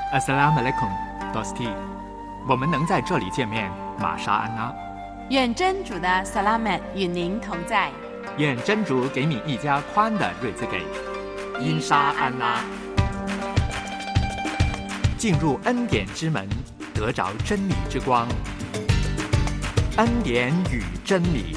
Assalamualaikum, Dosti。我们能在这里见面，玛莎安娜。 愿真主的 Salamat 与您同在。 愿真主给你一家宽的日子给。因沙安拉。进入恩典之门，得着真理之光。恩典与真理。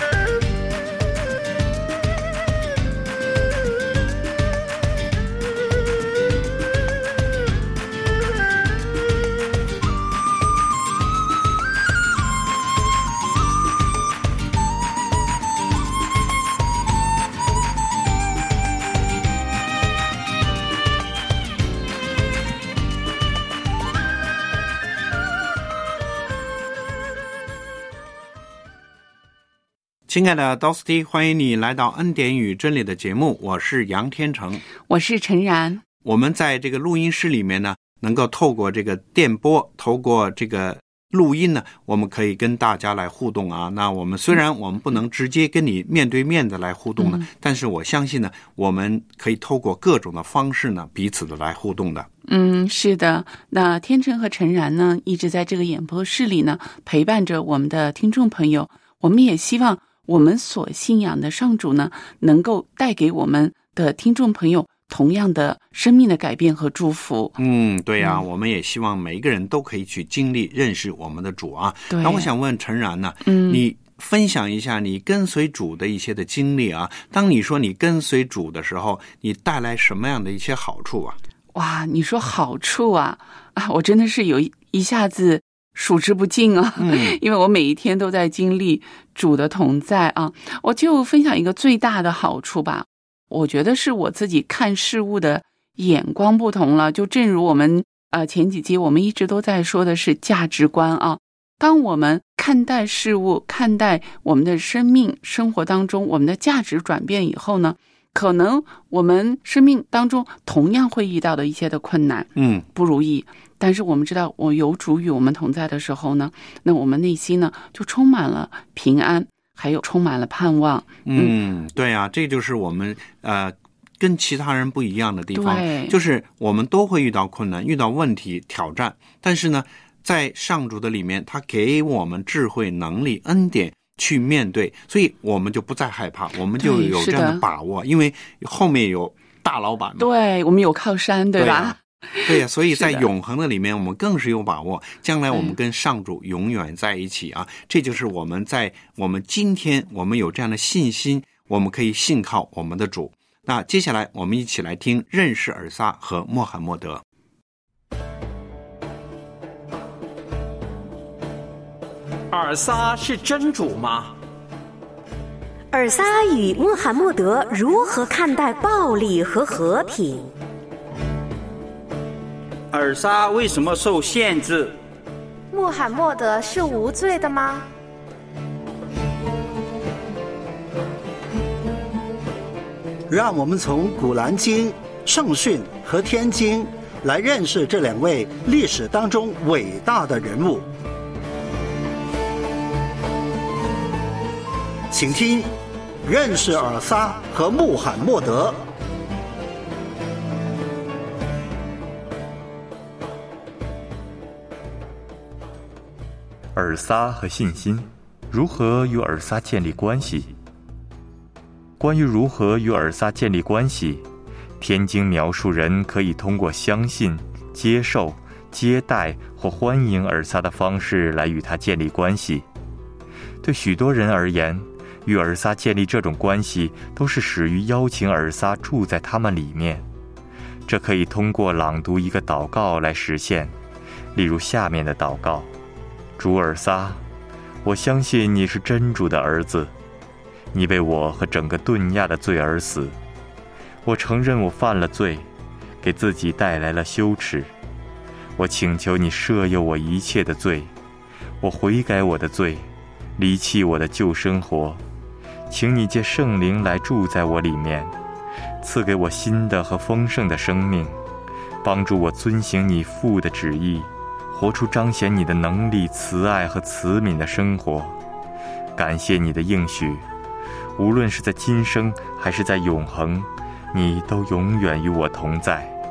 亲爱的 Dosti， 欢迎你来到恩典与真理的节目，我是杨天成， 我是陈然。 我们在这个录音室里面呢，能够透过这个电波，透过这个录音呢，我们可以跟大家来互动啊。那我们虽然我们不能直接跟你面对面的来互动呢，但是我相信呢，我们可以透过各种的方式呢，彼此的来互动的。 是的。那天成和陈然呢，一直在这个演播室里呢，陪伴着我们的听众朋友。我们也希望我们所信仰的上主呢，能够带给我们的听众朋友同样的生命的改变和祝福。 对啊，我们也希望每一个人都可以去经历认识我们的主啊。那我想问陈然呢，你分享一下你跟随主的一些的经历啊。当你说你跟随主的时候，你带来什么样的一些好处啊？ 哇，你说好处啊，我真的是有一下子数之不尽啊，因为我每一天都在经历主的同在啊。我就分享一个最大的好处吧，我觉得是我自己看事物的眼光不同了。就正如我们前几集我们一直都在说的是价值观啊。当我们看待事物，看待我们的生命生活当中，我们的价值转变以后呢，可能我们生命当中同样会遇到的一些的困难，不如意。但是我们知道，我有主与我们同在的时候呢，那我们内心呢就充满了平安，还有充满了盼望。 对啊，这就是我们跟其他人不一样的地方，就是我们都会遇到困难，遇到问题挑战，但是呢，在上主的里面，他给我们智慧、能力、恩典去面对，所以我们就不再害怕，我们就有这样的把握，因为后面有大老板嘛。 对，我们有靠山，对吧？ 对呀，所以在永恒的里面，我们更是有把握，将来我们跟上主永远在一起啊！这就是我们在我们今天，我们有这样的信心，我们可以信靠我们的主。那接下来，我们一起来听认识尔撒和穆罕默德。 尔撒是真主吗？ 尔撒与穆罕默德如何看待暴力和和平？ 尔撒为什么受限制？ 穆罕默德是无罪的吗？ 让我们从古兰经、圣训和天经来认识这两位历史当中伟大的人物。请听认识尔撒和穆罕默德。 尔撒和信心，如何与尔撒建立关系？关于如何与尔撒建立关系，天经描述人可以通过相信、接受、接待或欢迎尔撒的方式来与他建立关系。对许多人而言，与尔撒建立这种关系都是始于邀请尔撒住在他们里面。这可以通过朗读一个祷告来实现，例如下面的祷告：主尔撒，我相信你是真主的儿子，你为我和整个顿亚的罪而死。我承认我犯了罪，给自己带来了羞耻。我请求你赦宥我一切的罪，我悔改我的罪，离弃我的旧生活。请你借圣灵来住在我里面，赐给我新的和丰盛的生命，帮助我遵行你父的旨意，活出彰显你的能力、慈爱和慈悯的生活。感谢你的应许，无论是在今生还是在永恒，你都永远与我同在。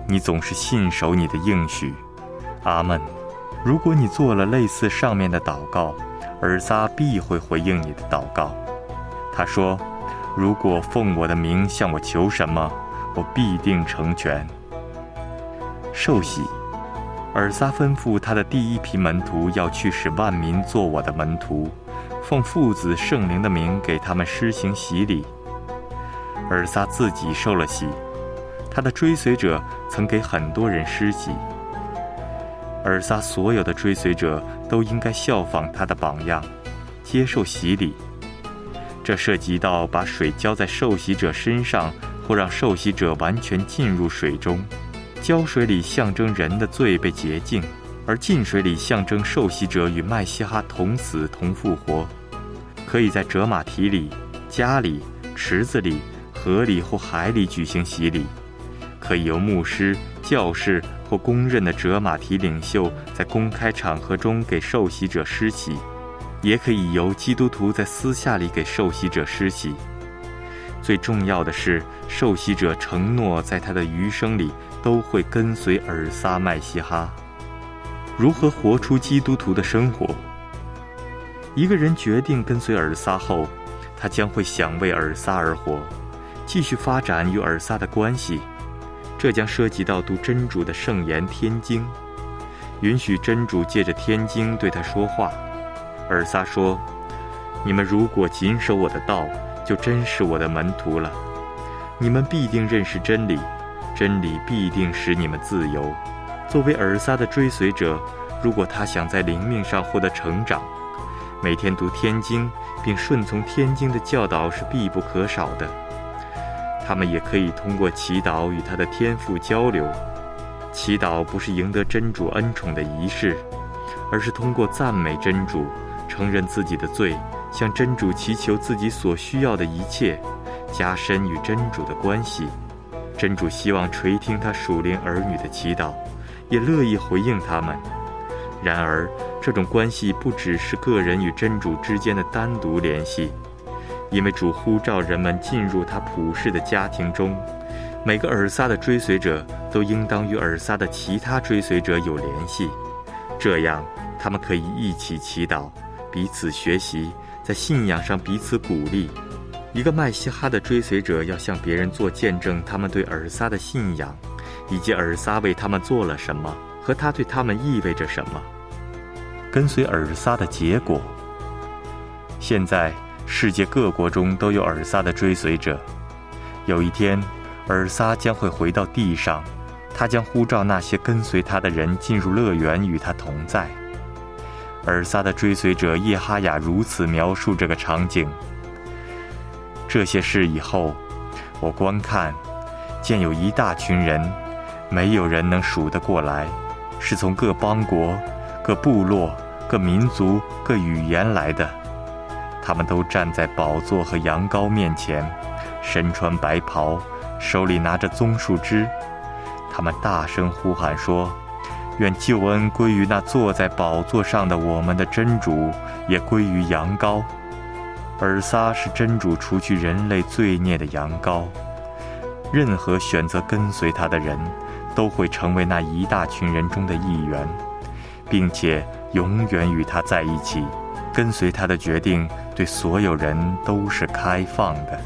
你总是信守你的应许。阿们。如果你做了类似上面的祷告，尔撒必会回应你的祷告。他说，如果奉我的名向我求什么，我必定成全。受洗，尔撒吩咐他的第一批门徒要去使万民做我的门徒，奉父子圣灵的名给他们施行洗礼。尔撒自己受了洗，他的追随者曾给很多人施洗。尔撒所有的追随者都应该效仿他的榜样，接受洗礼。这涉及到把水浇在受洗者身上，或让受洗者完全浸入水中。浇水里象征人的罪被洁净，而浸水里象征受洗者与麦西哈同死同复活。可以在折马蹄里、家里、池子里、河里或海里举行洗礼，可以由牧师、教士或公认的折马蹄领袖在公开场合中给受洗者施洗，也可以由基督徒在私下里给受洗者施洗。最重要的是，受洗者承诺在他的余生里都会跟随尔撒麦西哈。如何活出基督徒的生活？一个人决定跟随尔撒后，他将会想为尔撒而活，继续发展与尔撒的关系。这将涉及到读真主的圣言天经，允许真主借着天经对他说话。尔撒说，你们如果谨守我的道，就真是我的门徒了。你们必定认识真理，真理必定使你们自由。作为尔撒的追随者，如果他想在灵命上获得成长，每天读天经并顺从天经的教导是必不可少的。他们也可以通过祈祷与他的天父交流。祈祷不是赢得真主恩宠的仪式，而是通过赞美真主，承认自己的罪，向真主祈求自己所需要的一切，加深与真主的关系。真主希望垂听他属灵儿女的祈祷，也乐意回应他们。然而，这种关系不只是个人与真主之间的单独联系，因为主呼召人们进入他普世的家庭中，每个尔撒的追随者都应当与尔撒的其他追随者有联系，这样他们可以一起祈祷，彼此学习，在信仰上彼此鼓励。一个麦西哈的追随者要向别人做见证他们对尔撒的信仰，以及尔撒为他们做了什么，和他对他们意味着什么。跟随尔撒的结果。现在世界各国中都有尔撒的追随者。有一天，尔撒将会回到地上，他将呼召那些跟随他的人进入乐园与他同在。尔撒的追随者叶哈雅如此描述这个场景：这些事以后，我观看，见有一大群人，没有人能数得过来，是从各邦国、各部落、各民族、各语言来的。他们都站在宝座和羊羔面前，身穿白袍，手里拿着棕树枝。他们大声呼喊说，愿救恩归于那坐在宝座上的我们的真主，也归于羊羔。尔撒是真主除去人类罪孽的羊羔。任何选择跟随他的人，都会成为那一大群人中的一员，并且永远与他在一起。跟随他的决定对所有人都是开放的。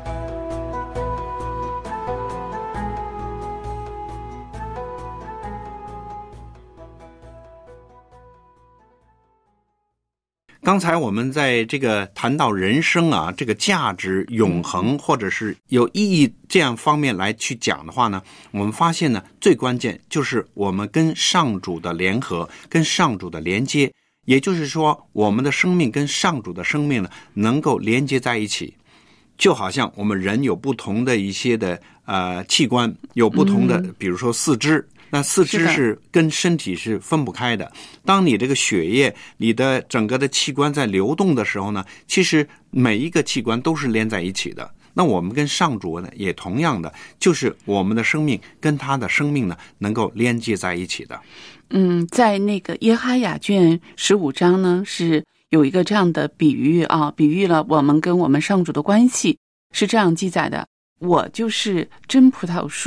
刚才我们在这个谈到人生啊，这个价值、永恒或者是有意义这样方面来去讲的话呢，我们发现呢，最关键就是我们跟上主的联合，跟上主的连接，也就是说，我们的生命跟上主的生命呢，能够连接在一起。就好像我们人有不同的一些的器官，有不同的，比如说四肢。那四肢是跟身体是分不开的。当你这个血液，你的整个的器官在流动的时候呢，其实每一个器官都是连在一起的。那我们跟上主呢，也同样的，就是我们的生命跟他的生命呢，能够连接在一起的。 在那个耶哈雅卷15章呢，是有一个这样的比喻啊，比喻了我们跟我们上主的关系，是这样记载的：我就是真葡萄树，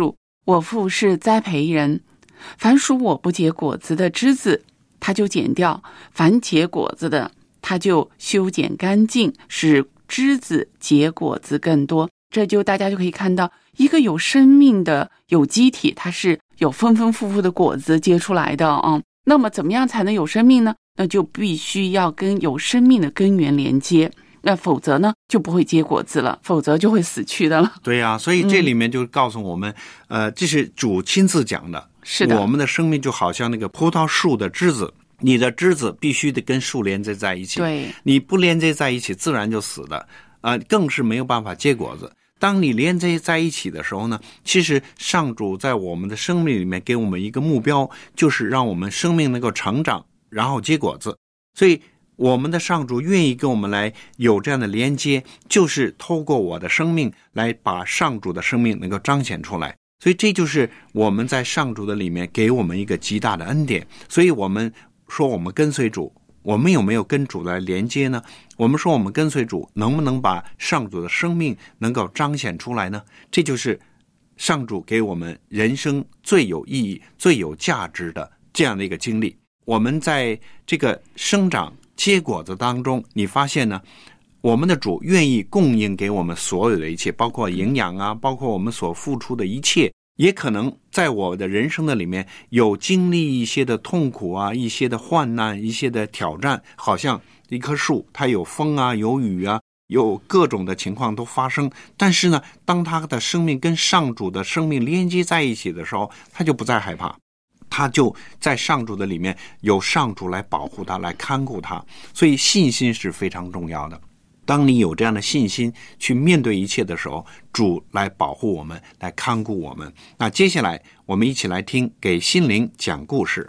我父是栽培人，凡属我不结果子的枝子，他就剪掉；凡结果子的，他就修剪干净，使枝子结果子更多。这就大家就可以看到，一个有生命的有机体，它是有丰丰富富的果子结出来的啊。那么怎么样才能有生命呢？那就必须要跟有生命的根源连接，那否则呢就不会结果子了，否则就会死去的了。 对呀，所以这里面就告诉我们，这是主亲自讲的。 是的， 我们的生命就好像那个葡萄树的枝子，你的枝子必须得跟树连接在一起。 对， 你不连接在一起，自然就死的，更是没有办法结果子。当你连接在一起的时候呢，其实上主在我们的生命里面给我们一个目标，就是让我们生命能够成长，然后结果子。所以我们的上主愿意跟我们来有这样的连接，就是透过我的生命来把上主的生命能够彰显出来。所以这就是我们在上主的里面给我们一个极大的恩典。所以我们说我们跟随主，我们有没有跟主来连接呢？我们说我们跟随主，能不能把上主的生命能够彰显出来呢？这就是上主给我们人生最有意义、最有价值的这样的一个经历。我们在这个生长结果子当中，你发现呢，我们的主愿意供应给我们所有的一切，包括营养啊，包括我们所付出的一切。也可能在我的人生的里面有经历一些的痛苦啊，一些的患难，一些的挑战，好像一棵树它有风啊，有雨啊，有各种的情况都发生。但是呢，当它的生命跟上主的生命连接在一起的时候，它就不再害怕，他就在上主的里面有上主来保护他，来看顾他。所以信心是非常重要的。当你有这样的信心去面对一切的时候，主来保护我们，来看顾我们。那接下来我们一起来听给心灵讲故事。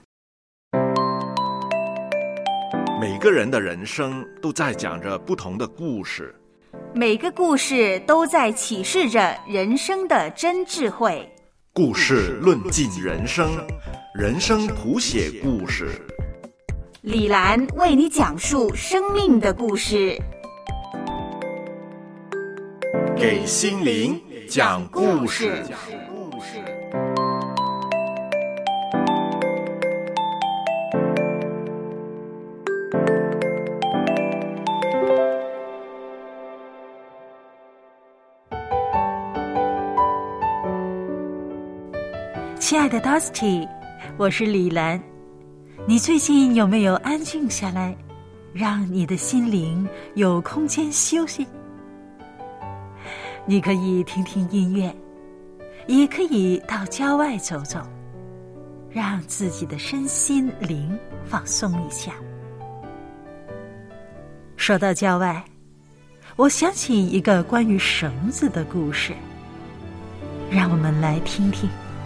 每个人的人生都在讲着不同的故事， 每个故事都在启示着人生的真智慧。 故事论尽人生，人生谱写故事。 李兰为你讲述生命的故事， 给心灵讲故事。 亲爱的 Dusty， 我是李兰。你最近有没有安静下来，让你的心灵有空间休息？你可以听听音乐，也可以到郊外走走，让自己的身心灵放松一下。说到郊外，我想起一个关于绳子的故事，让我们来听听。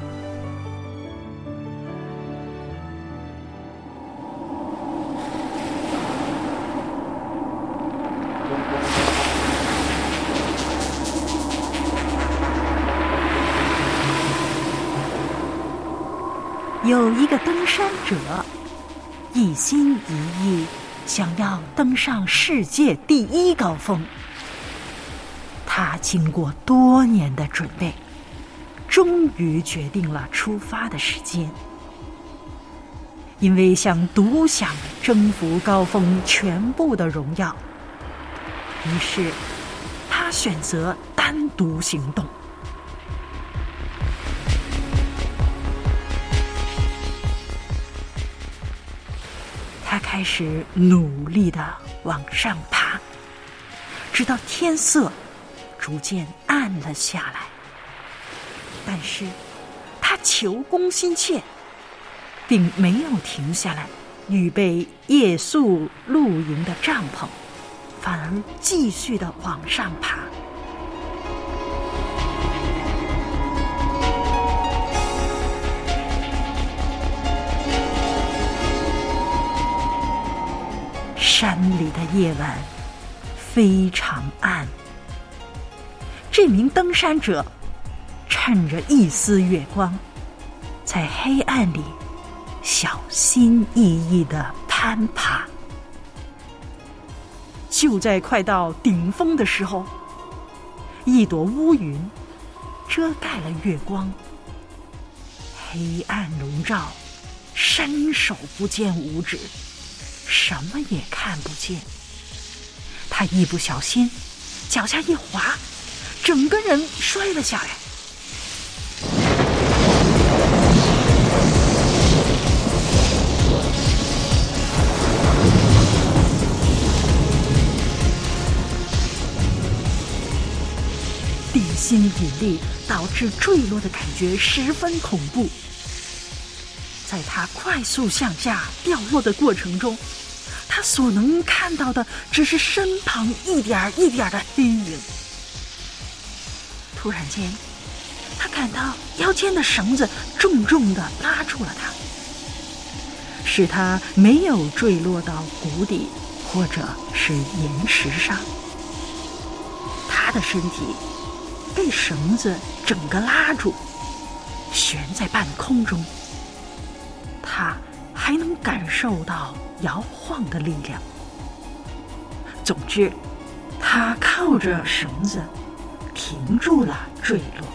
有一个登山者，一心一意想要登上世界第一高峰。他经过多年的准备，终于决定了出发的时间。因为想独享征服高峰全部的荣耀，于是他选择单独行动。他开始努力地往上爬，直到天色逐渐暗了下来。但是他求功心切，并没有停下来预备夜宿露营的帐篷，反而继续地往上爬。山里的夜晚非常暗，这名登山者趁着一丝月光，在黑暗里小心翼翼地攀爬。就在快到顶峰的时候，一朵乌云遮盖了月光， 黑暗笼罩，伸手不见五指，什么也看不见。他一不小心，脚下一滑，整个人摔了下来。地心引力导致坠落的感觉十分恐怖。在他快速向下掉落的过程中，他所能看到的只是身旁一点一点的黑影。突然间，他感到腰间的绳子重重地拉住了他，使他没有坠落到谷底或者是岩石上。他的身体被绳子整个拉住，悬在半空中。他还能感受到摇晃的力量。总之，他靠着绳子停住了坠落。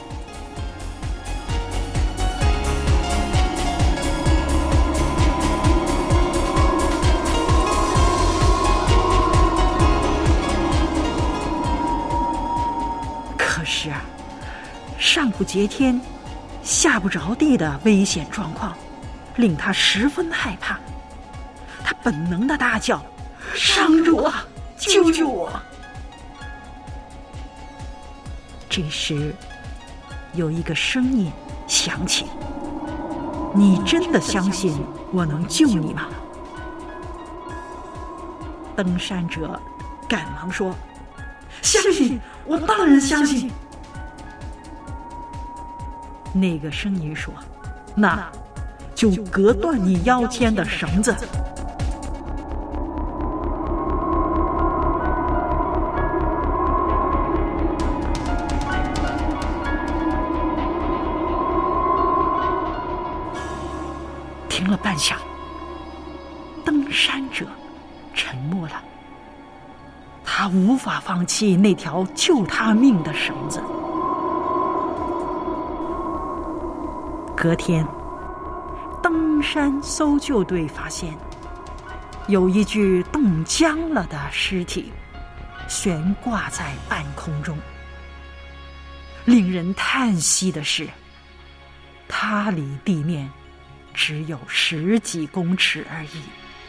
可是啊，上不接天，下不着地的危险状况令他十分害怕。他本能的大叫：“上主啊，救救我！”这时，有一个声音响起：“你真的相信我能救你吗？”登山者赶忙说：“相信，我当然相信。”那个声音说：“那就割断你腰间的绳子。”停了半晌，登山者沉默了。他无法放弃那条救他命的绳子。隔天，登山搜救队发现有一具冻僵了的尸体悬挂在半空中。令人叹息的是，它离地面只有10几公尺而已。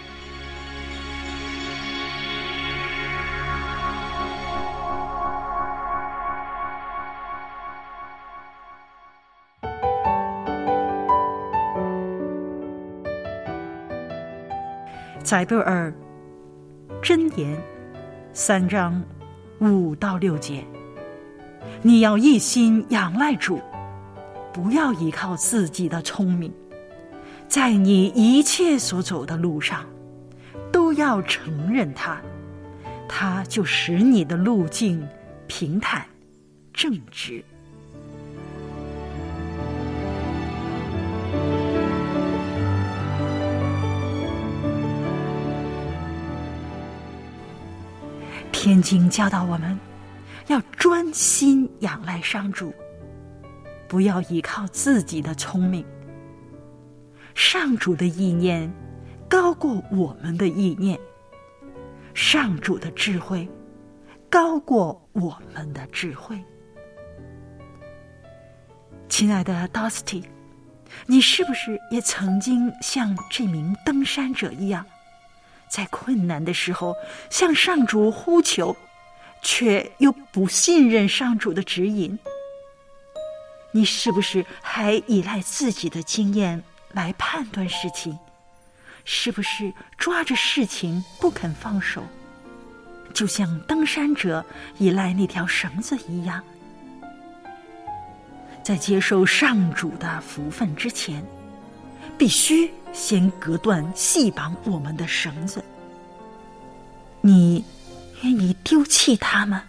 载贝尔箴言3章5到6节：你要一心仰赖主，不要依靠自己的聪明，在你一切所走的路上都要承认他，他就使你的路径平坦正直。天经教导我们要专心仰赖上主，不要依靠自己的聪明。上主的意念高过我们的意念，上主的智慧高过我们的智慧。亲爱的 Dusty， 你是不是也曾经像这名登山者一样，在困难的时候向上主呼求，却又不信任上主的指引？你是不是还依赖自己的经验来判断事情？是不是抓着事情不肯放手，就像登山者依赖那条绳子一样？在接受上主的福分之前，必须先割断系绑我们的绳子。你愿意丢弃它吗？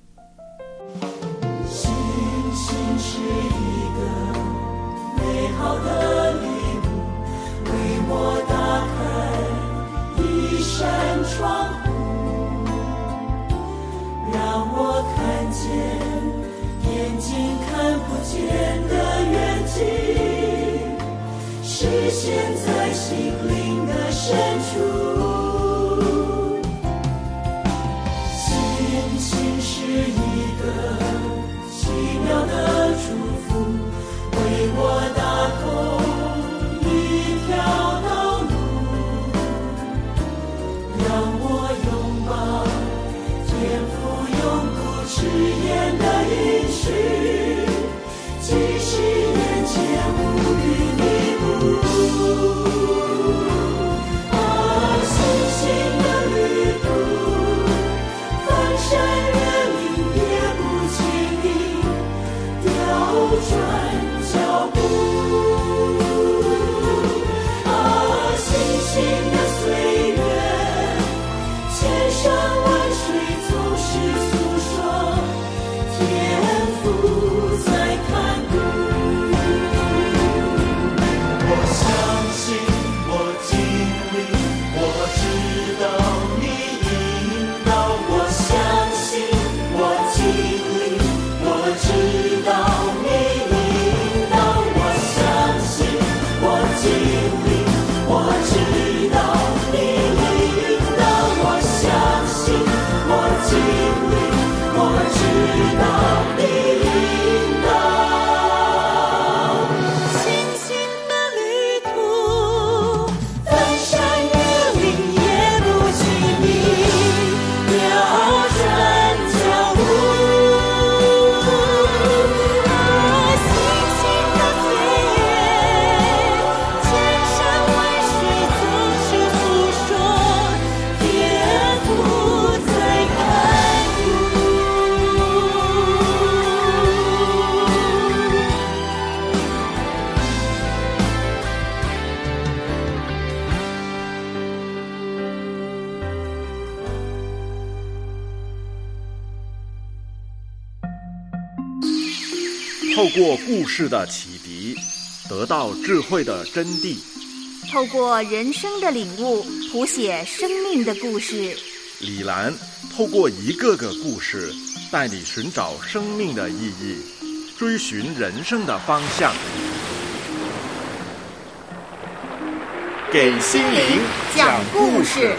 星星是一个美好的礼物，为我打开一扇窗户，让我看见眼睛看不见的远近， 透过故事的启迪，得到智慧的真谛； 透过人生的领悟，谱写生命的故事。 李兰透过一个个故事，带你寻找生命的意义，追寻人生的方向， 给心灵讲故事。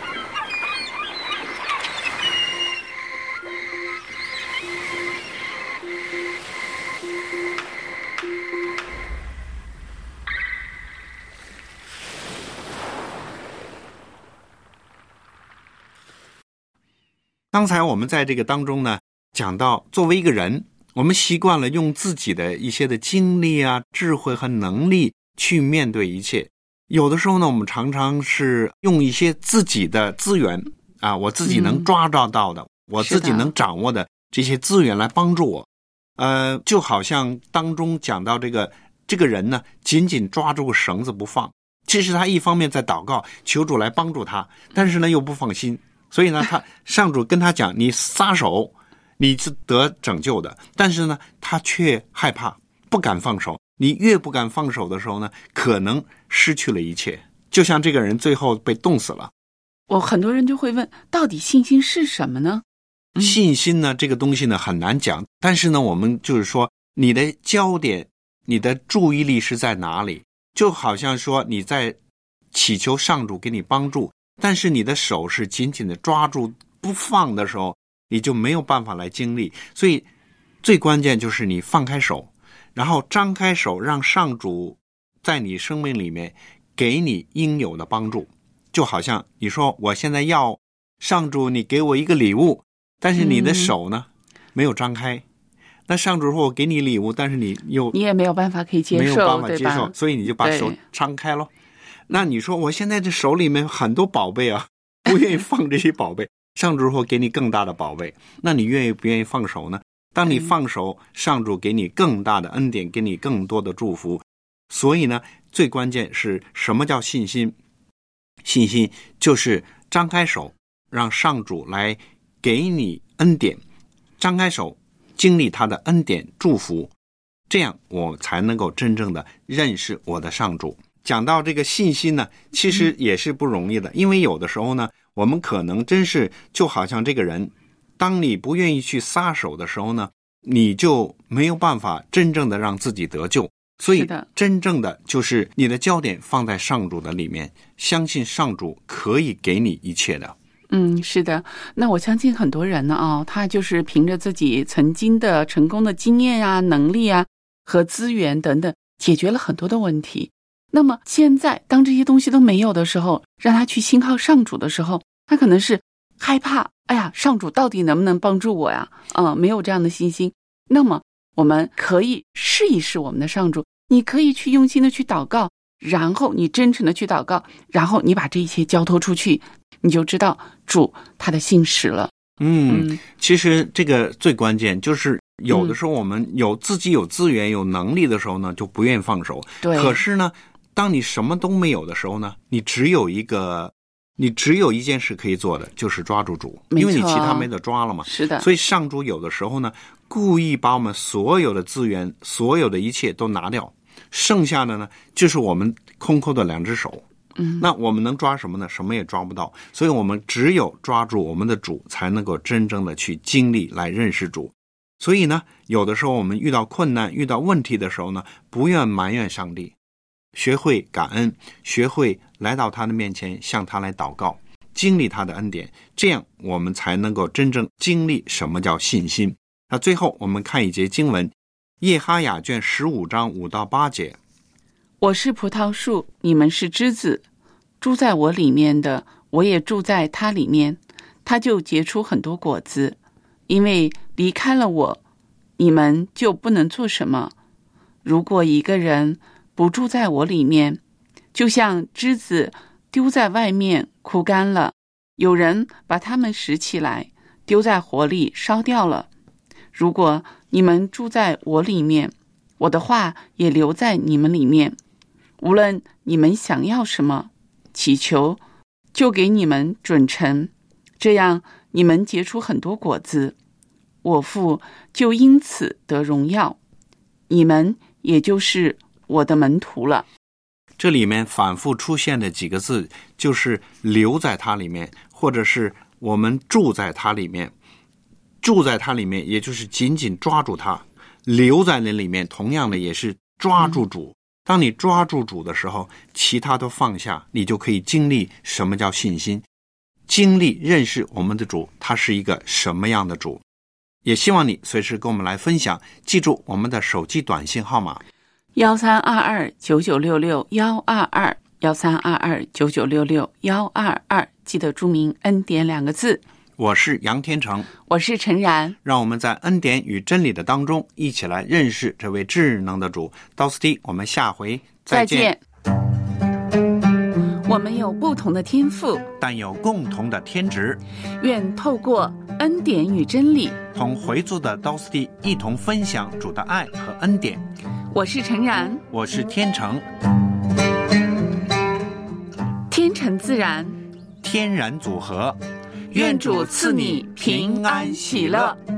刚才我们在这个当中呢，讲到作为一个人，我们习惯了用自己的一些的经历啊、智慧和能力去面对一切。有的时候呢，我们常常是用一些自己的资源啊，我自己能抓到的，我自己能掌握的这些资源来帮助我。就好像当中讲到这个人呢，紧紧抓住个绳子不放。其实他一方面在祷告，求主来帮助他，但是呢又不放心。所以呢，上主跟他讲，你撒手，你是得拯救的。但是呢，他却害怕，不敢放手。你越不敢放手的时候呢，可能失去了一切。就像这个人最后被冻死了。 很多人就会问，到底信心是什么呢？ 信心呢，这个东西呢很难讲。但是呢，我们就是说，你的焦点，你的注意力是在哪里？就好像说你在祈求上主给你帮助，但是你的手是紧紧的抓住不放的时候，你就没有办法来经历。所以最关键就是你放开手，然后张开手，让上主在你生命里面给你应有的帮助。就好像你说我现在要上主你给我一个礼物，但是你的手呢没有张开，那上主说我给你礼物，但是你也没有办法可以接受， 没有办法接受，所以你就把手张开咯。那你说我现在这手里面很多宝贝啊，不愿意放这些宝贝，上主会给你更大的宝贝，那你愿意不愿意放手呢？当你放手，上主给你更大的恩典，给你更多的祝福。所以呢，最关键是什么叫信心？信心就是张开手，让上主来给你恩典，张开手经历他的恩典祝福，这样我才能够真正的认识我的上主。讲到这个信心呢，其实也是不容易的，因为有的时候呢，我们可能真是就好像这个人，当你不愿意去撒手的时候呢，你就没有办法真正的让自己得救。所以真正的就是你的焦点放在上主的里面，相信上主可以给你一切的。 是的。那我相信很多人呢他就是凭着自己曾经的成功的经验啊、能力啊和资源等等，解决了很多的问题。那么现在当这些东西都没有的时候，让他去信靠上主的时候，他可能是害怕，哎呀，上主到底能不能帮助我呀？没有这样的信心。那么我们可以试一试我们的上主你可以去用心的去祷告，然后你真诚的去祷告，然后你把这一切交托出去，你就知道主他的信实了。 其实这个最关键就是有的时候我们自己有资源有能力的时候呢，就不愿放手。 对。 可是呢，当你什么都没有的时候呢，你只有一件事可以做的，就是抓住主，因为你其他没得抓了嘛。 是的。 所以上主有的时候呢，故意把我们所有的资源、所有的一切都拿掉，剩下的呢，就是我们空空的两只手。那我们能抓什么呢？什么也抓不到。所以我们只有抓住我们的主，才能够真正的去经历来认识主。所以呢，有的时候我们遇到困难、遇到问题的时候呢，不愿埋怨上帝，学会感恩，学会来到他的面前，向他来祷告，经历他的恩典，这样我们才能够真正经历什么叫信心。那最后我们看一节经文，耶哈雅卷15章5到8节。 我是葡萄树，你们是枝子，住在我里面的，我也住在他里面，他就结出很多果子。因为离开了我，你们就不能做什么。如果一个人不住在我里面，就像枝子丢在外面枯干了，有人把它们拾起来，丢在火里烧掉了。如果你们住在我里面，我的话也留在你们里面，无论你们想要什么，祈求，就给你们准成，这样你们结出很多果子，我父就因此得荣耀，你们也就是我的门徒了。 这里面反复出现的几个字，就是留在它里面，或者是我们住在它里面。住在它里面，也就是紧紧抓住它；留在那里面，同样的也是抓住主。当你抓住主的时候，其他都放下，你就可以经历什么叫信心，经历认识我们的主，他是一个什么样的主。也希望你随时跟我们来分享，记住我们的手机短信号码 132299661221132299661222，记得注明恩典2个字。 我是杨天成， 我是陈然， 让我们在恩典与真理的当中一起来认识这位智能的主。到此地，我们下回再见。 我们有不同的天赋， 但有共同的天职。 愿透过恩典与真理， 同回族的刀斯蒂一同分享主的爱和恩典。 我是陈然， 我是天成。 天成自然， 天然组合。 愿主赐你平安喜乐。